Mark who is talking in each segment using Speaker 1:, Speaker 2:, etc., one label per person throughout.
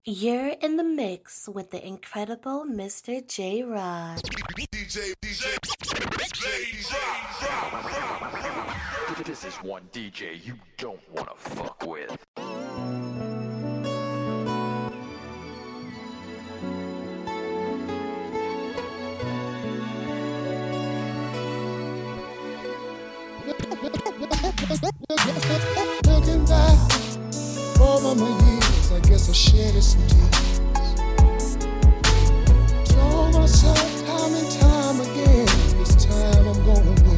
Speaker 1: You're in the mix with the incredible Mr. J. Rod.
Speaker 2: This is one DJ you don't wanna fuck with.
Speaker 3: Looking back over my years, I guess I shed some tears. Told myself time and time again, this time I'm gonna win.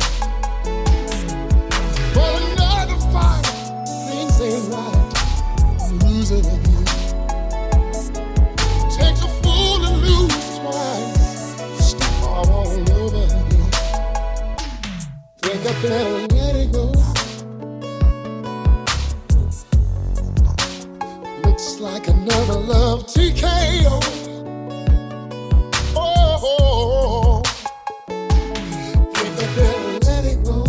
Speaker 3: But another fight, things ain't right, I'm losing again. Takes a fool to lose twice, start all over again. Think I better let it go. Looks like another love TKO. Oh, think I better let it go.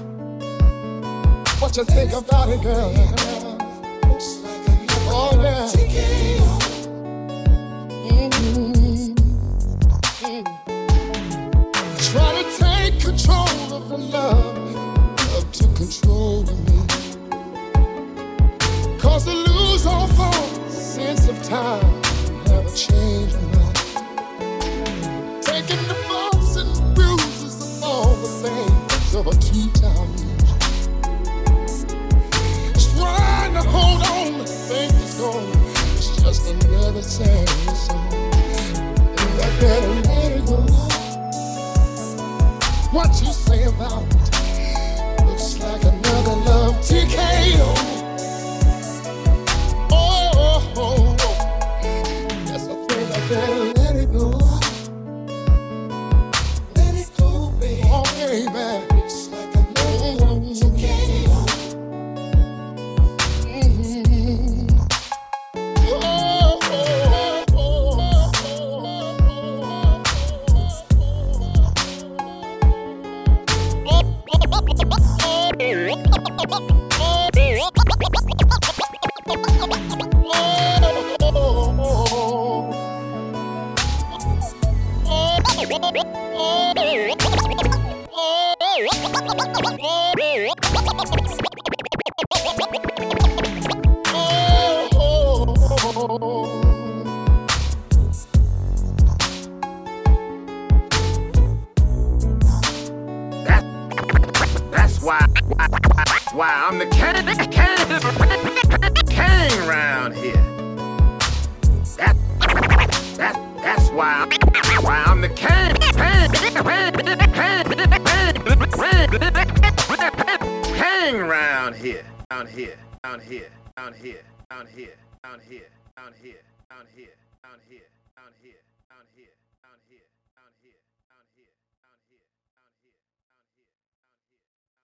Speaker 3: What you think about it, girl? Looks like another love TKO. Trying to take control of the love to control me. Cause to lose all thought, sense of time, never change my mind. Taking the bumps and bruises of all the things of a two-time loser. Trying to hold on to think it's gone, it's just another sad song. And I better let it go. What you say about it? Looks like another love TKO. Yes, I think I better let it go. Let it go, baby. Oh, baby. It's like another love TKO.
Speaker 4: That's why I'm the king around here. That's why I'm the king around here. Down here. Down here. Down here. Down here. Down here. Down here. Down here. Down here. Down here. Down here. Down here. Down here.